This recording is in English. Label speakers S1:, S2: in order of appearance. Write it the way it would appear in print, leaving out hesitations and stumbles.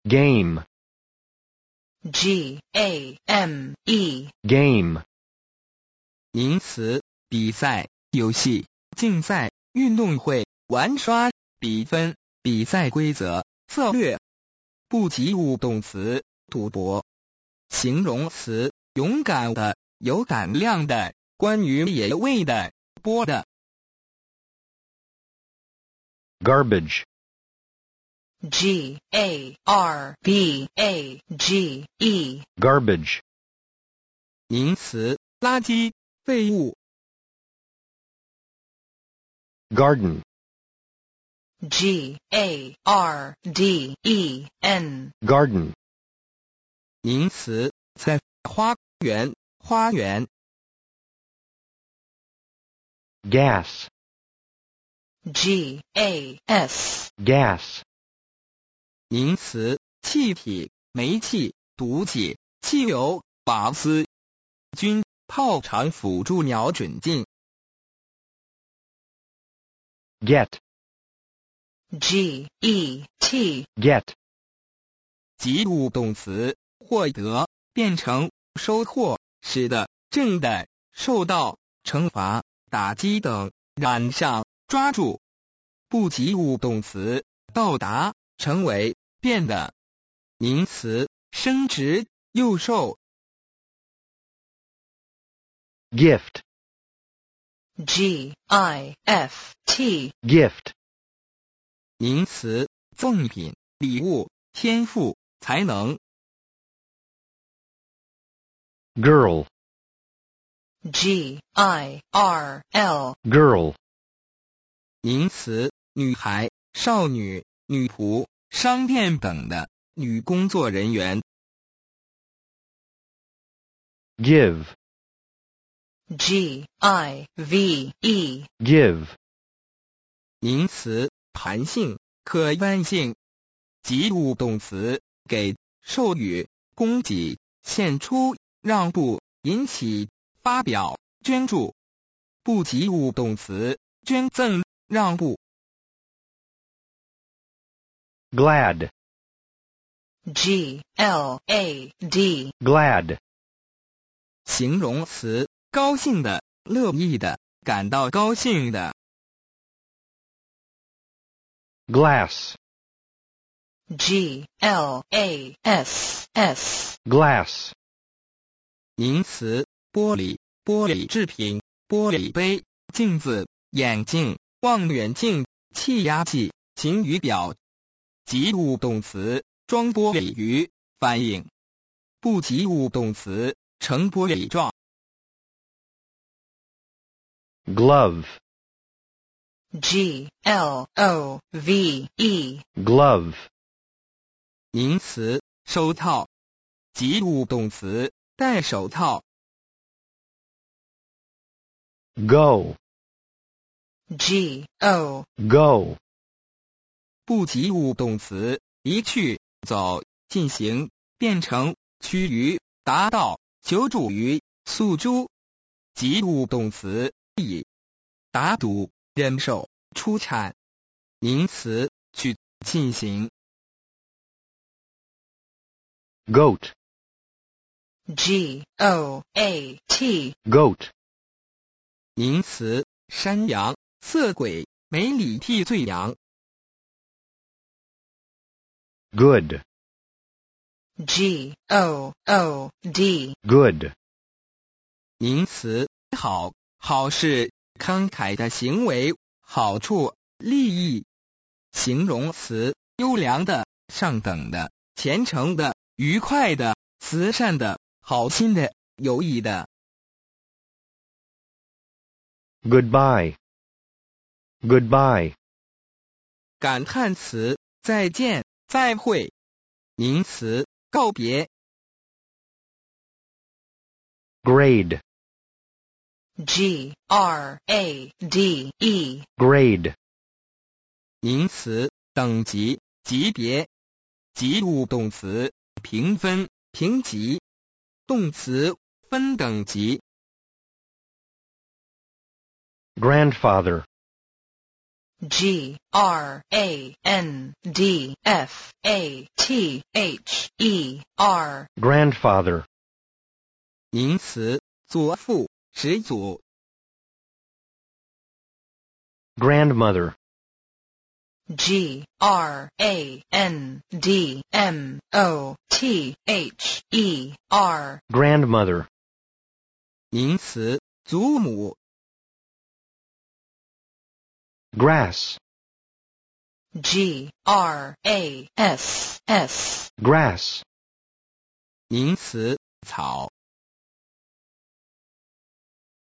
S1: Game.
S2: G-A-M-E.
S1: Game.
S3: 名词，比赛、游戏、竞赛、运动会、玩耍、比分、比赛规则、策略。不及物动词，赌博。形容词，勇敢的、有胆量的、关于野味的、播的。
S1: Garbage.
S2: G-A-R-B-A-G-E.
S1: Garbage.
S3: 名词，垃圾、废物。
S1: Garden.
S2: G-A-R-D-E-N.
S1: Garden.
S3: 名词，菜、花园、花园。
S1: Gas.
S2: G-A-S.
S1: Gas.
S3: 名词，气体、煤气、毒气、汽油、瓦斯。军、炮场辅助瞄准镜。
S1: Get.
S2: G-E-T.
S1: Get.
S3: 及物动词，获得，变成，收获，使得，挣的，受到，惩罚，打击等，染上，抓住。不及物动词，到达，成为，变得。名词，升职，幼寿。
S1: Gift.
S2: G-I-F-T.
S1: Gift.
S3: 名词，赠品、礼物、天赋、才能。
S1: Girl.
S2: G-I-R-L.
S1: Girl.
S3: 名词，女孩、少女、女仆、商店等的，女工作人员。
S1: Give.
S2: G-I-V-E.
S1: Give.
S3: 名词，弹性、可弯性。及物动词，给、授予、供给、献出、让步、引起、发表、捐助。不及物动词，捐赠、让步。
S1: Glad.
S2: G-L-A-D.
S1: Glad.
S3: 形容词，高兴的、乐意的、感到高兴的。
S1: Glass.
S2: G-L-A-S-S.
S1: Glass.
S3: 名词，玻璃、玻璃制品、玻璃杯、镜子、眼镜、望远镜、气压计、晴雨表。及物动词，装玻璃鱼，反应。不及物动词，成玻璃状。
S1: Glove.
S2: G-L-O-V-E.
S1: Glove.
S3: 名词，手套。及物动词，戴手套。
S1: Go.
S2: G-O.
S1: Go.
S3: 不及物动词，离去、走、进行、变成、趋于、达到、求助于、诉诸。及物动词，以、打赌、忍受、出产。名词，去、进行。
S1: Goat.
S2: G-O-A-T.
S1: Goat.
S3: 名词，山羊、色鬼、没理替罪羊。
S1: Good.
S2: G-O-O-D.
S1: Good.
S3: 名词，好、好事、慷慨的行为、好处、利益。形容词，优良的、上等的、虔诚的、愉快的、慈善的、好心的、有益的。
S1: Goodbye. Goodbye.
S3: 感叹词，再见、再会。名词，告别。
S1: Grade.
S2: G-R-A-D-E.
S1: Grade.
S3: 名词，等级、级别。及物动词，评分、评级。动词，分等级。
S1: Grandfather.
S2: G R A N D F A T H E R.
S1: grandfather,
S3: 名词，祖父、始祖。
S1: grandmother,
S2: G R A N D M O T H E R.
S1: grandmother,
S3: 名词，祖母。
S1: grass,
S2: G R A S S.
S1: grass,
S3: 名词，草。